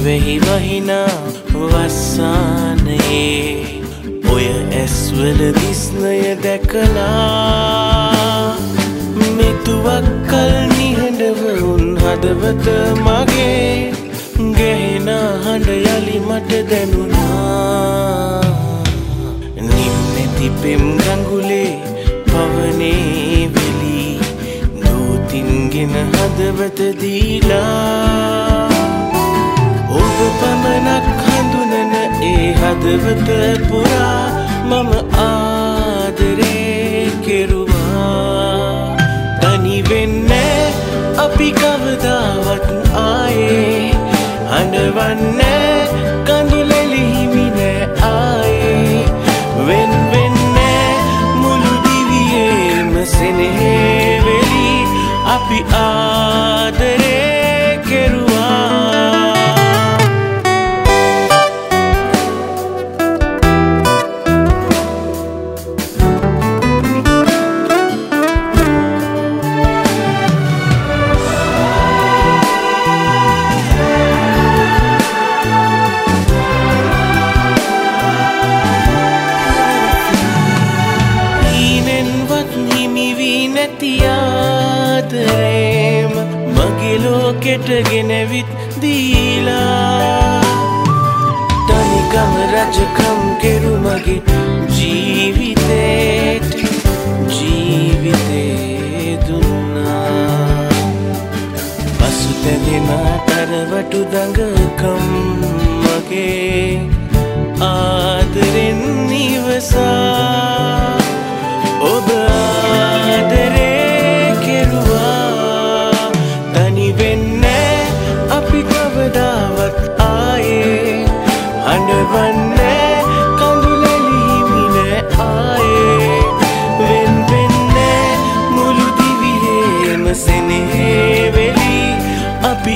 වෙහි වහිනා වස්සානයේ ඔය ඇස්වල දිස්නය දැකලා මෙතුවක් කල් නිහඬව උන් හදවත මගේ ගැහෙන හඬ යලි මට දැනුණා. නිම්නැති පෙම් ගඟුලේ පවනේ වෙලි දූතින්ගෙන හදවත දීලා ඔබ පමණක් හඳුනන ඒ හදවත පුරා මම ආදරේ කෙරුවා. තනි වෙන්නේ අපි කවදාවත් ආයේ හඬවන්නේ කඳුලෙලි හිමි නෑ ආයේ වෙන් වෙන්නේ මුළු දිවියේම සෙනෙහේ වෙලි අපි ආදරේ කෙරුවා. ආදරේම මගේ ලෝකෙට ගෙනවිත් දීලා තනිකම රජකම් කෙරු මගේ ජීවිතේ දුන්නා. පසුතැවෙන තරවටු දඟකම් මගේ ආදරෙන් නිවසා ඔබ ආදරේ කෙරුවා. තනි වෙන්නේ අපි කවදාවත් ආයේ හඬවන්නේ කඳුලෙලි හිමි නෑ ආයේ වෙන් වෙන්නේ මුළු දිවියේම සෙනෙහේ වෙලි අපි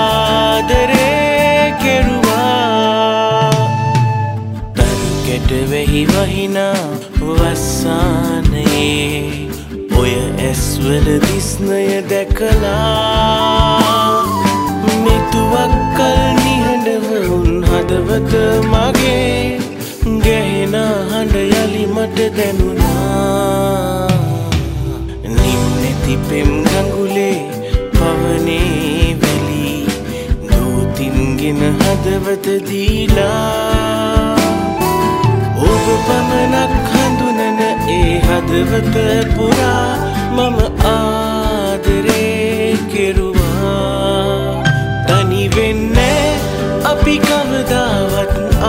ආදරේ කෙරුවා. තනිකඩ වෙහි වහිනා වස්සානයේ ඔය ඇස්වල දිස්නය දැකලා මෙතුවක් කල් නිහඬව උන් හදවත මගේ ගැහෙන හඬ යලි මට දැනුණා. නිම්නැති පෙම් ගඟුලේ පවනේ වෙලි දූතින්ගෙන හදවත දීලා ඔබ පමණක් හඳුනන ඒ හදවත පුරා මම ආදරේ කෙරුවා. තනි වෙන්නේ අපි කවදාවත්